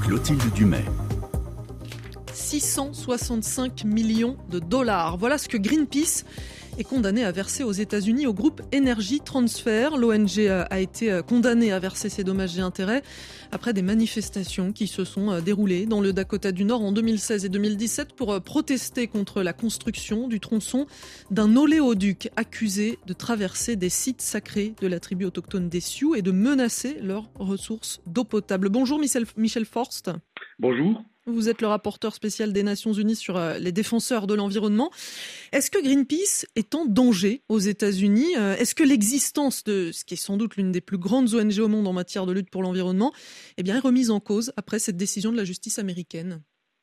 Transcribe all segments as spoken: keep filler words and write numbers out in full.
Clotilde Dumais. six cent soixante-cinq millions de dollars. Voilà ce que Greenpeace est condamné à verser aux États-Unis au groupe Energy Transfer. L'O N G a été condamné à verser ces dommages et intérêts après des manifestations qui se sont déroulées dans le Dakota du Nord en deux mille seize et deux mille dix-sept pour protester contre la construction du tronçon d'un oléoduc accusé de traverser des sites sacrés de la tribu autochtone des Sioux et de menacer leurs ressources d'eau potable. Bonjour Michel, Michel Forst. Bonjour. Vous êtes le rapporteur spécial des Nations Unies sur les défenseurs de l'environnement. Est-ce que Greenpeace est en danger aux États-Unis ? Est-ce que l'existence de ce qui est sans doute l'une des plus grandes O N G au monde en matière de lutte pour l'environnement eh bien, est remise en cause après cette décision de la justice américaine ?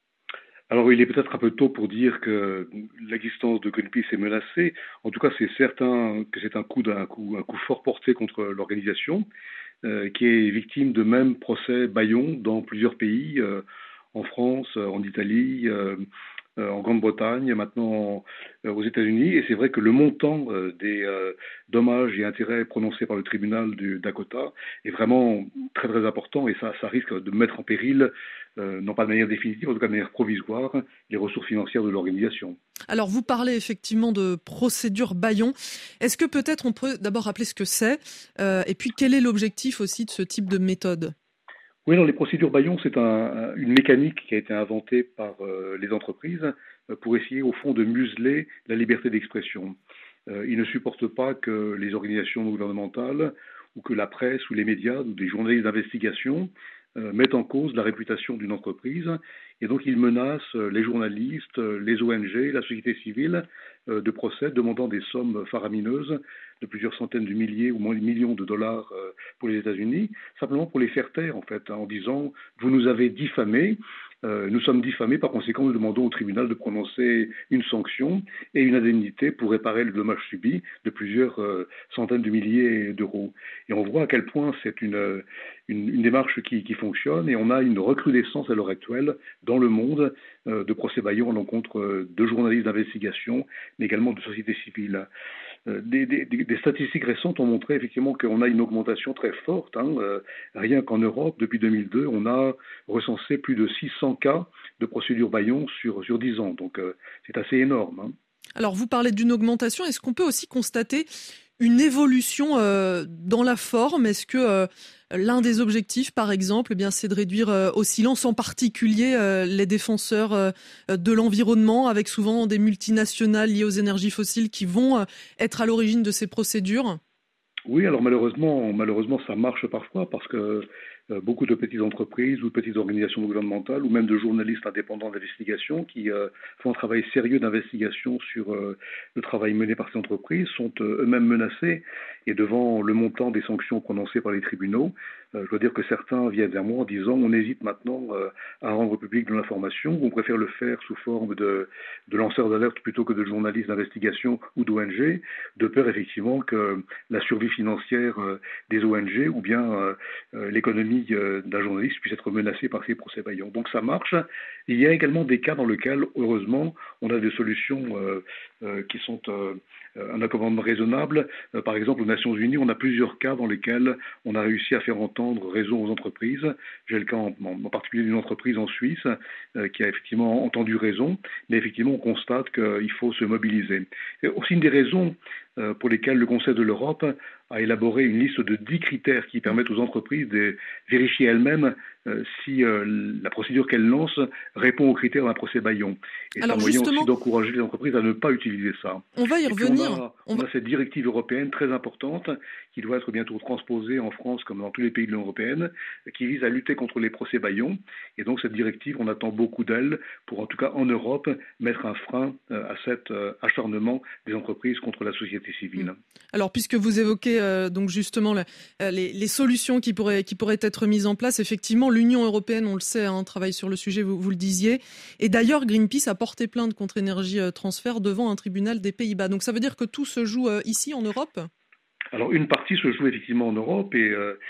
Alors, il est peut-être un peu tôt pour dire que l'existence de Greenpeace est menacée. En tout cas, c'est certain que c'est un coup, d'un coup, un coup fort porté contre l'organisation, euh, qui est victime de même procès bâillons dans plusieurs pays, euh, en France, en Italie, euh, euh, en Grande-Bretagne, maintenant euh, aux États-Unis. Et c'est vrai que le montant euh, des euh, dommages et intérêts prononcés par le tribunal du Dakota est vraiment très très important et ça, ça risque de mettre en péril, euh, non pas de manière définitive, en tout cas de manière provisoire, les ressources financières de l'organisation. Alors vous parlez effectivement de procédure bâillon. Est-ce que peut-être on peut d'abord rappeler ce que c'est euh, et puis quel est l'objectif aussi de ce type de méthode ? Oui, alors les procédures bâillons, c'est un, une mécanique qui a été inventée par euh, les entreprises euh, pour essayer au fond de museler la liberté d'expression. Euh, ils ne supportent pas que les organisations gouvernementales ou que la presse ou les médias ou des journalistes d'investigation euh, mettent en cause la réputation d'une entreprise et donc ils menacent les journalistes, les O N G, la société civile euh, de procès demandant des sommes faramineuses de plusieurs centaines de milliers ou moins de millions de dollars euh, pour les États-Unis, simplement pour les faire taire en fait, hein, en disant vous nous avez diffamés, euh, nous sommes diffamés, par conséquent nous demandons au tribunal de prononcer une sanction et une indemnité pour réparer le dommage subi de plusieurs euh, centaines de milliers d'euros. Et on voit à quel point c'est une, une, une démarche qui, qui fonctionne et on a une recrudescence à l'heure actuelle dans le monde euh, de procès bâillons à l'encontre de journalistes d'investigation, mais également de sociétés civiles. Des, des, des statistiques récentes ont montré effectivement qu'on a une augmentation très forte. Hein. Euh, rien qu'en Europe, depuis deux mille deux, on a recensé plus de six cents cas de procédures bâillons sur, sur dix ans. Donc euh, c'est assez énorme. Hein. Alors vous parlez d'une augmentation. Est-ce qu'on peut aussi constater une évolution euh, dans la forme ? Est-ce que euh, l'un des objectifs, par exemple, eh bien, c'est de réduire euh, au silence en particulier euh, les défenseurs euh, de l'environnement, avec souvent des multinationales liées aux énergies fossiles qui vont euh, être à l'origine de ces procédures ? Oui, alors malheureusement, malheureusement, ça marche parfois parce que euh, beaucoup de petites entreprises ou de petites organisations gouvernementales ou même de journalistes indépendants d'investigation qui euh, font un travail sérieux d'investigation sur euh, le travail mené par ces entreprises sont euh, eux-mêmes menacés et devant le montant des sanctions prononcées par les tribunaux, euh, je dois dire que certains viennent vers moi en disant on hésite maintenant euh, à rendre public de l'information, on préfère le faire sous forme de, de lanceurs d'alerte plutôt que de journalistes d'investigation ou d'O N G, de peur effectivement que la survie financière euh, des O N G ou bien euh, euh, l'économie euh, d'un journaliste puisse être menacée par ces procès bâillons. Donc ça marche. Il y a également des cas dans lesquels, heureusement, on a des solutions euh, euh, qui sont euh, un accommodement raisonnable. Euh, par exemple, aux Nations Unies, on a plusieurs cas dans lesquels on a réussi à faire entendre raison aux entreprises. J'ai le cas en, en particulier d'une entreprise en Suisse euh, qui a effectivement entendu raison, mais effectivement on constate qu'il faut se mobiliser. C'est aussi une des raisons euh, pour lesquelles le Conseil de l'Europe a élaboré une liste de dix critères qui permettent aux entreprises de vérifier elles-mêmes euh, si euh, la procédure qu'elles lancent répond aux critères d'un procès bâillon. Et c'est un moyen aussi d'encourager les entreprises à ne pas utiliser ça. On va y Et revenir. On a, on a cette directive européenne très importante qui doit être bientôt transposée en France comme dans tous les pays de l'Union européenne, qui vise à lutter contre les procès bâillons. Et donc cette directive, on attend beaucoup d'elle pour, en tout cas en Europe, mettre un frein euh, à cet euh, acharnement des entreprises contre la société civile. Alors puisque vous évoquez euh, donc justement le, les, les solutions qui pourraient, qui pourraient être mises en place, effectivement l'Union européenne, on le sait, hein, travaille sur le sujet, vous, vous le disiez. Et d'ailleurs Greenpeace a porté plainte contre Energy Transfer devant un tribunal des Pays-Bas. Donc ça veut dire que tout se joue euh, ici en Europe ? Alors une partie se joue effectivement en Europe et euh,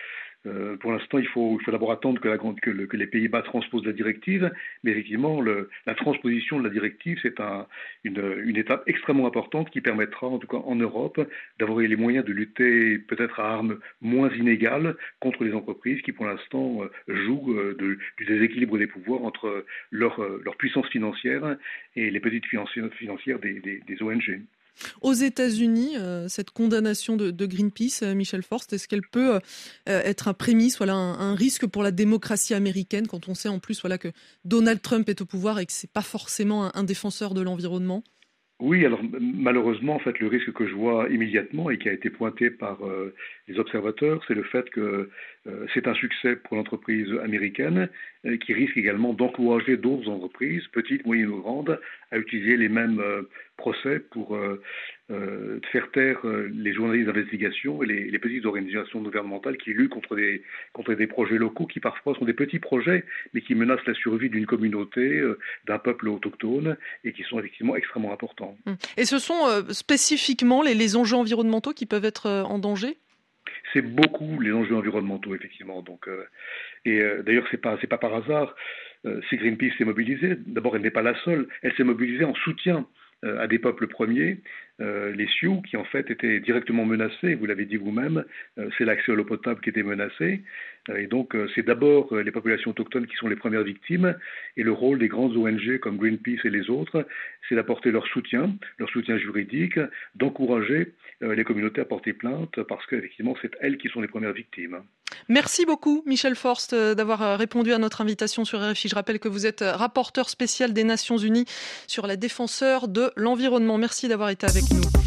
Euh, pour l'instant, il faut, il faut d'abord attendre que, la, que, le, que les Pays-Bas transposent la directive, mais effectivement, le, la transposition de la directive, c'est un, une, une étape extrêmement importante qui permettra, en tout cas en Europe, d'avoir les moyens de lutter peut-être à armes moins inégales contre les entreprises qui, pour l'instant, jouent de, du déséquilibre des pouvoirs entre leur, leur puissance financière et les petites financières des, des, des O N G. Aux États-Unis, euh, cette condamnation de, de Greenpeace, euh, Michel Forst, est-ce qu'elle peut euh, être un prémisse, voilà, un, un risque pour la démocratie américaine, quand on sait en plus voilà, que Donald Trump est au pouvoir et que c'est pas forcément un, un défenseur de l'environnement ? Oui, alors malheureusement, en fait, le risque que je vois immédiatement et qui a été pointé par euh, les observateurs, c'est le fait que euh, c'est un succès pour l'entreprise américaine euh, qui risque également d'encourager d'autres entreprises, petites, moyennes ou grandes, à utiliser les mêmes euh, procès pour euh, euh, faire taire euh, les journalistes d'investigation et les, les petites organisations gouvernementales qui luttent contre des, contre des projets locaux qui parfois sont des petits projets, mais qui menacent la survie d'une communauté, euh, d'un peuple autochtone et qui sont effectivement extrêmement importants. Et ce sont euh, spécifiquement les, les enjeux environnementaux qui peuvent être euh, en danger ? C'est beaucoup les enjeux environnementaux, effectivement. Donc, euh, et euh, d'ailleurs, c'est pas, c'est pas par hasard euh, si Greenpeace s'est mobilisée. D'abord, elle n'est pas la seule. Elle s'est mobilisée en soutien euh, à des peuples premiers, euh, les Sioux, qui en fait étaient directement menacés. Vous l'avez dit vous-même, euh, c'est l'accès à l'eau potable qui était menacé. Euh, et donc, euh, c'est d'abord euh, les populations autochtones qui sont les premières victimes. Et le rôle des grandes O N G comme Greenpeace et les autres, c'est d'apporter leur soutien, leur soutien juridique, d'encourager euh, les communautés à porter plainte, parce qu'effectivement, c'est elles qui sont les premières victimes. Merci beaucoup, Michel Forst, d'avoir répondu à notre invitation sur R F I. Je rappelle que vous êtes rapporteur spécial des Nations Unies sur la défenseur de l'environnement. Merci d'avoir été avec nous.